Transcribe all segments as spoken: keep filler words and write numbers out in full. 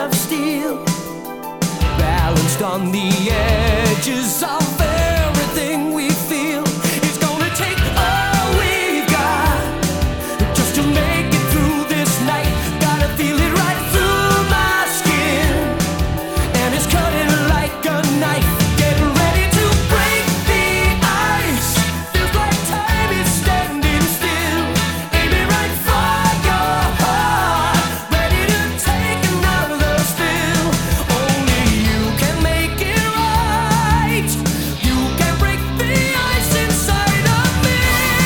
of steel, balanced on the edges of everything we feel. It's gonna take all we've got just to make it through this night. Gotta feel it right through my skin, and it's cutting like a knife. Getting ready to break the ice. Feels like time is standing still. Aiming right for your heart, ready to take another spill. Only you can make it right. You can break the ice inside of me.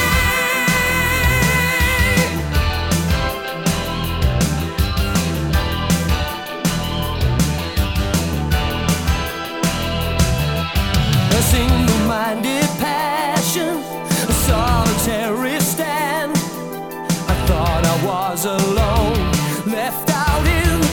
A single-minded passion, a solitary stand. I thought I was alone, left out in